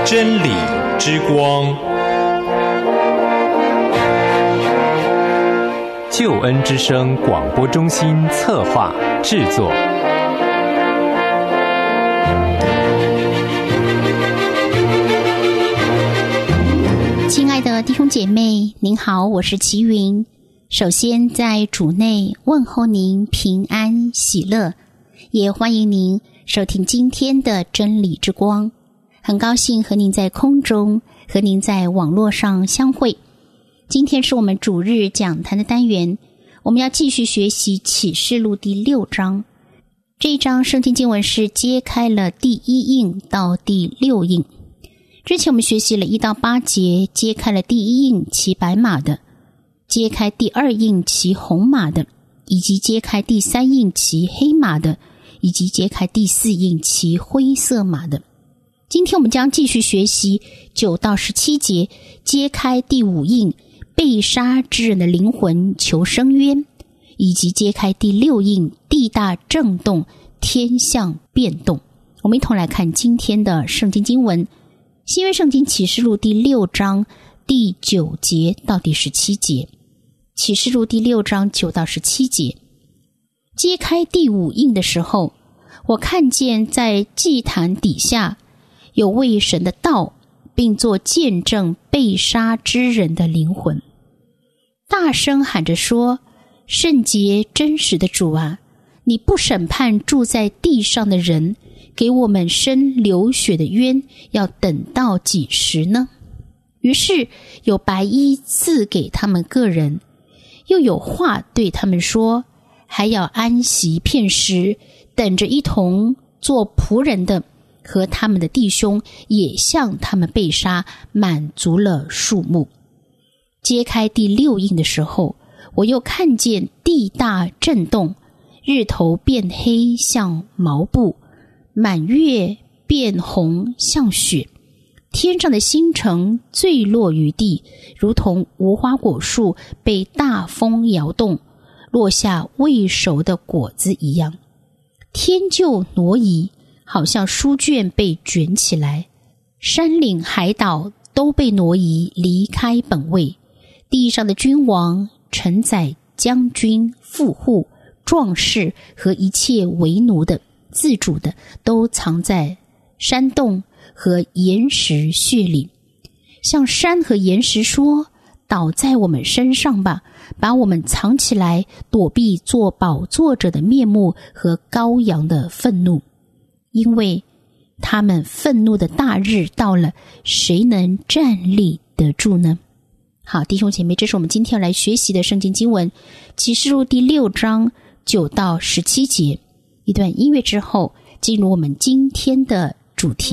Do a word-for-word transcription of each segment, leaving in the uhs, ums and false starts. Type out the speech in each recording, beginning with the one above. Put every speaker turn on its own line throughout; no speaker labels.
真理之光，救恩之声广播中心策划制作。
亲爱的弟兄姐妹，您好，我是齐云。首先在主内问候您平安喜乐，也欢迎您收听今天的真理之光。很高兴和您在空中，和您在网络上相会。今天是我们主日讲坛的单元，我们要继续学习启示录第六章。这一章圣经经文是揭开了第一印到第六印。之前我们学习了一到八节，揭开了第一印骑白马的，揭开第二印骑红马的，以及揭开第三印骑黑马的，以及揭开第四印骑灰色马的。今天我们将继续学习九到十七节，揭开第五印被杀之人的灵魂求伸冤，以及揭开第六印地大震动，天象变动。我们一同来看今天的圣经经文，新约圣经启示录第六章第九节到第十七节。启示录第六章九到十七节，揭开第五印的时候，我看见在祭坛底下有为神的道，并做见证被杀之人的灵魂，大声喊着说：圣洁真实的主啊，你不审判住在地上的人，给我们伸流血的冤，要等到几时呢？于是有白衣赐给他们个人，又有话对他们说，还要安息片时，等着一同做仆人的和他们的弟兄也向他们被杀，满足了数目。揭开第六印的时候，我又看见地大震动，日头变黑像毛布，满月变红像雪，天上的星辰坠落于地，如同无花果树被大风摇动，落下未熟的果子一样。天就挪移，好像书卷被卷起来，山岭海岛都被挪移离开本位，地上的君王、臣宰、将军、富户、壮士和一切为奴的、自主的，都藏在山洞和岩石穴里，向山和岩石说：倒在我们身上吧，把我们藏起来，躲避做宝座者的面目和羔羊的愤怒，因为他们愤怒的大日到了，谁能站立得住呢？好，弟兄姐妹，这是我们今天要来学习的圣经经文，启示录第六章九到十七节。一段音乐之后，进入我们今天的主题。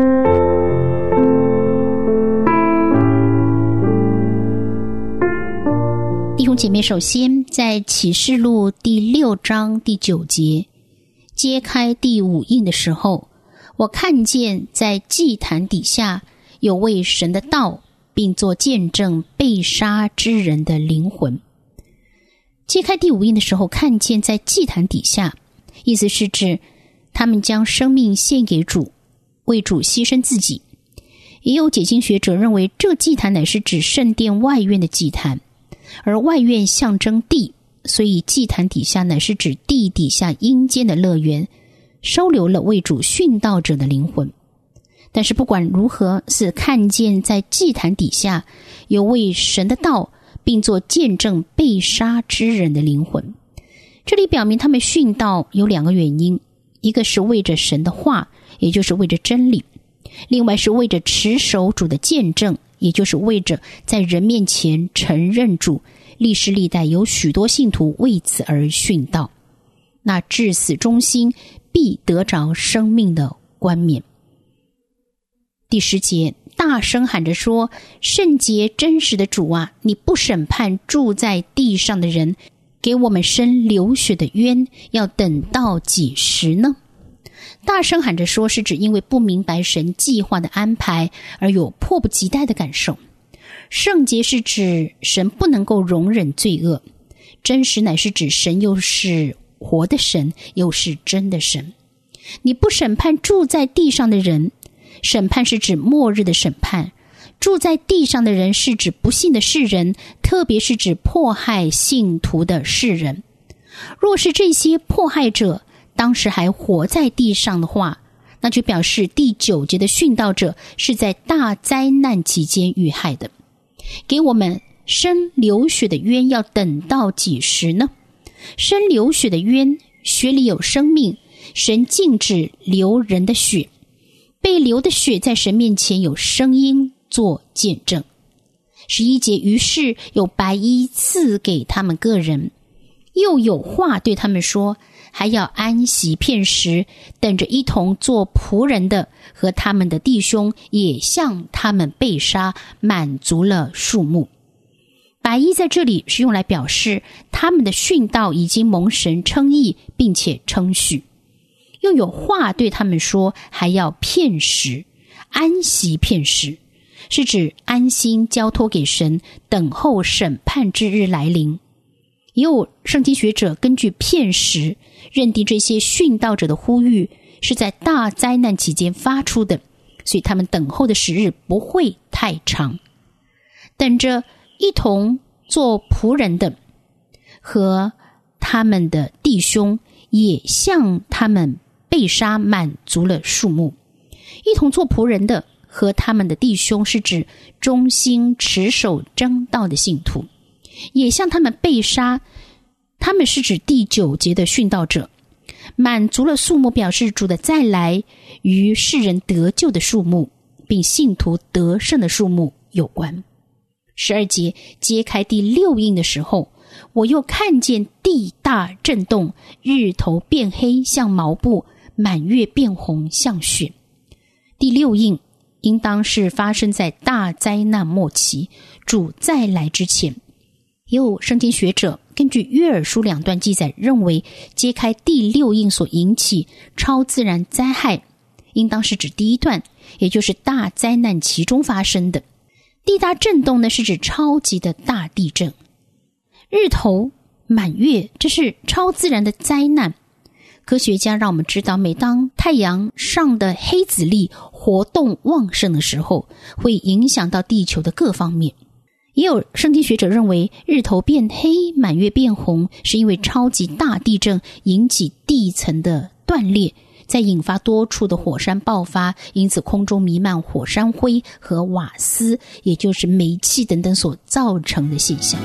弟兄姐妹，首先在启示录第六章第九节，揭开第五印的时候，我看见在祭坛底下有为神的道，并做见证被杀之人的灵魂。揭开第五印的时候，看见在祭坛底下，意思是指他们将生命献给主，为主牺牲自己。也有解经学者认为，这祭坛乃是指圣殿外院的祭坛，而外院象征地，所以祭坛底下乃是指地底下阴间的乐园，收留了为主殉道者的灵魂。但是不管如何，是看见在祭坛底下有为神的道，并做见证被杀之人的灵魂。这里表明他们殉道有两个原因，一个是为着神的话，也就是为着真理；另外是为着持守主的见证，也就是为着在人面前承认主。历世历代有许多信徒为此而殉道，那至死忠心必得着生命的冠冕。第十节，大声喊着说：圣洁真实的主啊，你不审判住在地上的人，给我们伸流血的冤，要等到几时呢？大声喊着说，是指因为不明白神计划的安排而有迫不及待的感受。圣洁是指神不能够容忍罪恶，真实乃是指神又是活的神，又是真的神。你不审判住在地上的人， 审判是指末日的审判，住在地上的人是指不信的世人，特别是指迫害信徒的世人。若是这些迫害者当时还活在地上的话，那就表示第九节的殉道者是在大灾难期间遇害的。给我们生流血的冤要等到几时呢？生流血的冤，血里有生命，神禁止流人的血，被流的血在神面前有声音做见证。十一节，于是有白衣赐给他们个人，又有话对他们说，还要安息片时，等着一同做仆人的和他们的弟兄也向他们被杀，满足了数目。白衣在这里是用来表示他们的殉道已经蒙神称义并且称许。又有话对他们说，还要片时，安息片时，是指安心交托给神，等候审判之日来临。也有圣经学者根据片时认定这些殉道者的呼吁是在大灾难期间发出的，所以他们等候的时日不会太长。等着一同做仆人的和他们的弟兄也向他们被杀满足了数目。一同做仆人的和他们的弟兄是指忠心持守真道的信徒，也向他们被杀，他们是指第九节的殉道者。满足了数目表示主的再来与世人得救的数目，并信徒得胜的数目有关。十二节，揭开第六印的时候，我又看见地大震动，日头变黑像毛布，满月变红像雪。第六印应当是发生在大灾难末期，主再来之前。也有圣经学者根据约珥书两段记载认为，揭开第六印所引起超自然灾害应当是指第一段，也就是大灾难其中发生的。地大震动呢，是指超级的大地震。日头满月，这是超自然的灾难。科学家让我们知道，每当太阳上的黑子粒活动旺盛的时候，会影响到地球的各方面。也有圣经学者认为，日头变黑满月变红是因为超级大地震引起地层的断裂，再引发多处的火山爆发，因此空中弥漫火山灰和瓦斯，也就是煤气等等所造成的现象。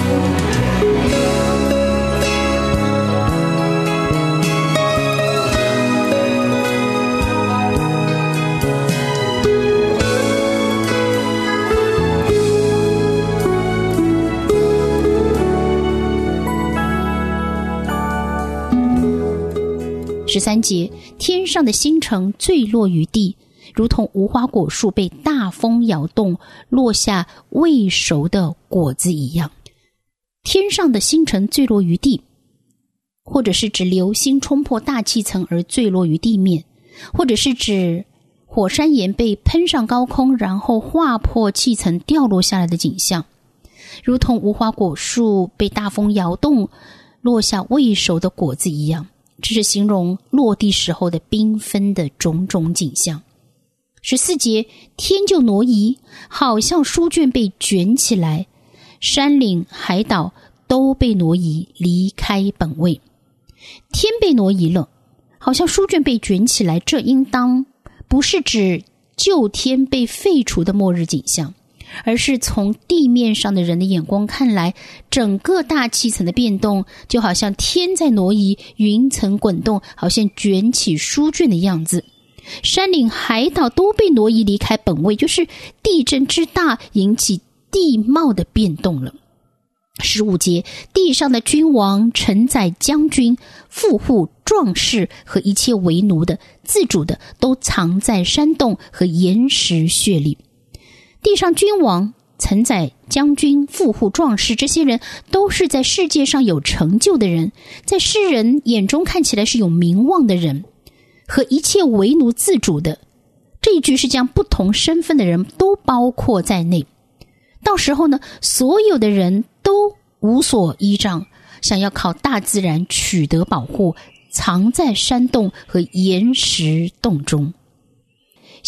十三节，天上的星辰坠落于地，如同无花果树被大风摇动，落下未熟的果子一样。天上的星辰坠落于地，或者是指流星冲破大气层而坠落于地面，或者是指火山岩被喷上高空，然后划破气层掉落下来的景象。如同无花果树被大风摇动，落下未熟的果子一样。这是形容落地时候的缤纷的种种景象。十四节，天就挪移，好像书卷被卷起来，山岭海岛都被挪移，离开本位。天被挪移了，好像书卷被卷起来，这应当不是指旧天被废除的末日景象，而是从地面上的人的眼光看来，整个大气层的变动就好像天在挪移，云层滚动，好像卷起书卷的样子。山岭海岛都被挪移离开本位，就是地震之大引起地貌的变动了。十五节，地上的君王、臣宰、将军、富户、壮士和一切为奴的、自主的，都藏在山洞和岩石穴里。地上君王、臣宰、将军、富户、壮士，这些人都是在世界上有成就的人，在世人眼中看起来是有名望的人，和一切为奴自主的。这一句是将不同身份的人都包括在内。到时候呢，所有的人都无所依仗，想要靠大自然取得保护，藏在山洞和岩石洞中。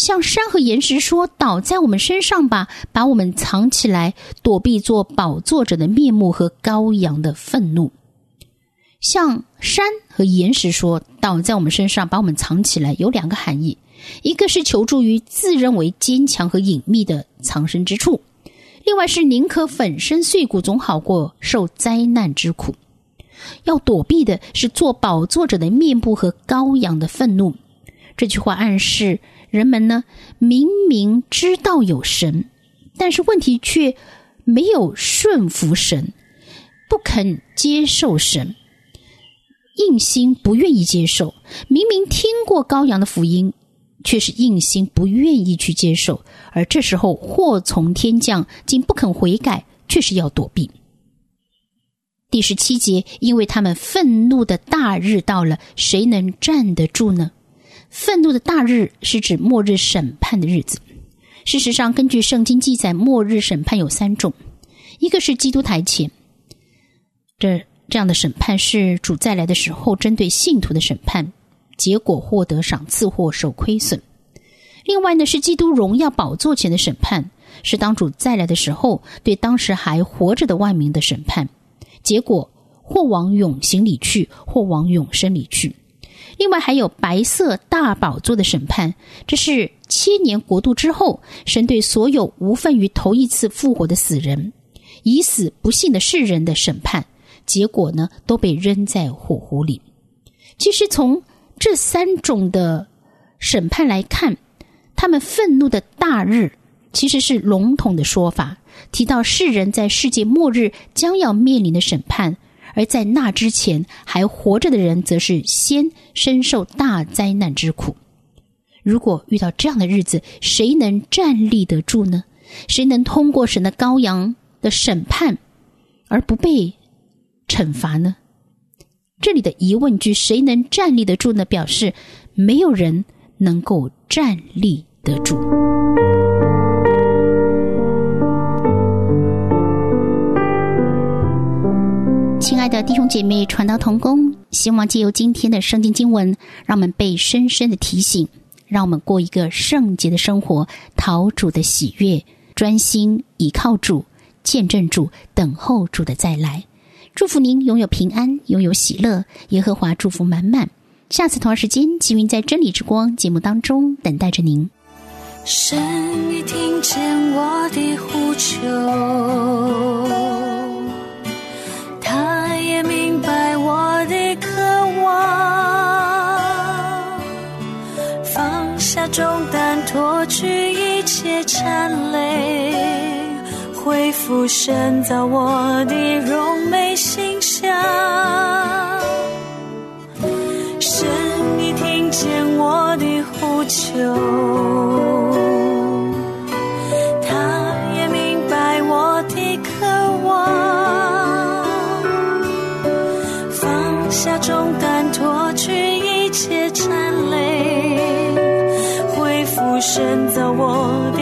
向山和岩石说，倒在我们身上吧，把我们藏起来，躲避做宝座者的面目和羔羊的愤怒。向山和岩石说，倒在我们身上，把我们藏起来，有两个含义。一个是求助于自认为坚强和隐秘的藏身之处，另外是宁可粉身碎骨，总好过受灾难之苦。要躲避的是做宝座者的面部和羔羊的愤怒。这句话暗示人们呢，明明知道有神，但是问题却没有顺服神，不肯接受神，硬心不愿意接受。明明听过羔羊的福音，却是硬心不愿意去接受，而这时候祸从天降，竟不肯悔改，却是要躲避。第十七节，因为他们愤怒的大日到了，谁能站得住呢？愤怒的大日是指末日审判的日子。事实上，根据圣经记载，末日审判有三种，一个是基督台前，这这样的审判是主再来的时候针对信徒的审判，结果获得赏赐或受亏损。另外呢，是基督荣耀宝座前的审判，是当主再来的时候对当时还活着的万民的审判，结果或往永刑里去，或往永生里去。另外还有白色大宝座的审判，这是千年国度之后，神对所有无份于头一次复活的死人，已死不信的世人的审判，结果呢，都被扔在火湖里。其实从这三种的审判来看，他们愤怒的大日其实是笼统的说法，提到世人在世界末日将要面临的审判，而在那之前还活着的人则是先深受大灾难之苦。如果遇到这样的日子，谁能站立得住呢？谁能通过神的羔羊的审判而不被惩罚呢？这里的疑问句，谁能站立得住呢？表示没有人能够站立得住。亲爱的弟兄姐妹，传道同工，希望借由今天的圣经经文，让我们被深深的提醒，让我们过一个圣洁的生活，讨主的喜悦，专心倚靠主，见证主，等候主的再来。祝福您拥有平安，拥有喜乐，耶和华祝福满满。下次同一时间，齐云在真理之光节目当中等待着您。
神已听见我的呼求，他也明白我的渴望，放下重担，脱去一切缠累，恢复神造我的荣美形象。神已听见我的呼求，他也明白我的渴望，放下重担，脱去一切缠累，恢复神造我的